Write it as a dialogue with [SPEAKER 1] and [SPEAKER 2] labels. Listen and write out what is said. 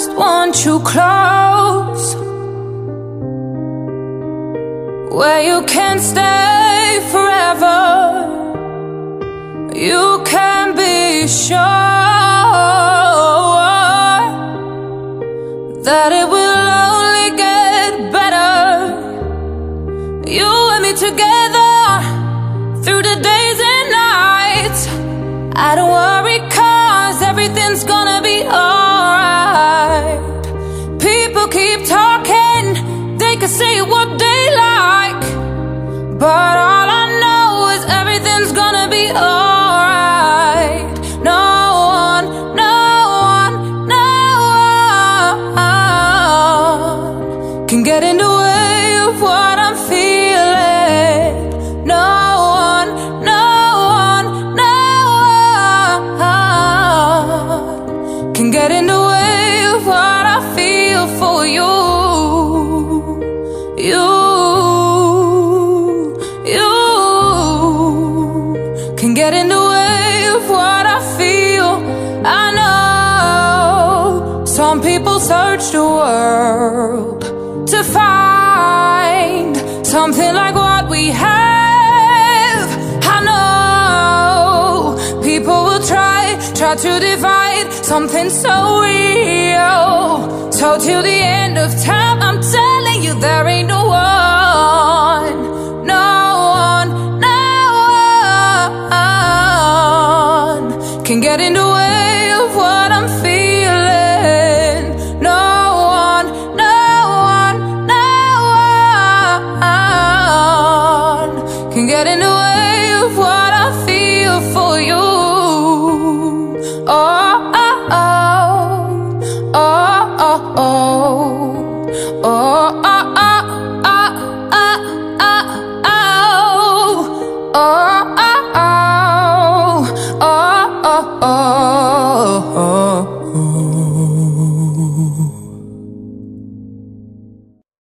[SPEAKER 1] just want you close, where you can stay forever. You can be sure that it will only get better. You and me together through the days and nights. I don't worry, 'cause everything's gonna be alright. People keep talking, they can say what they like, but all I know is everything's gonna be alright. No one, no one, no one can get in the way of what I'm feeling. No one, no one, no one can get in the way of what I feel for you. You can get in the way of what I feel. I know some people search the world to find something like what we have. I know people will try to divide something so real. So till the end of time,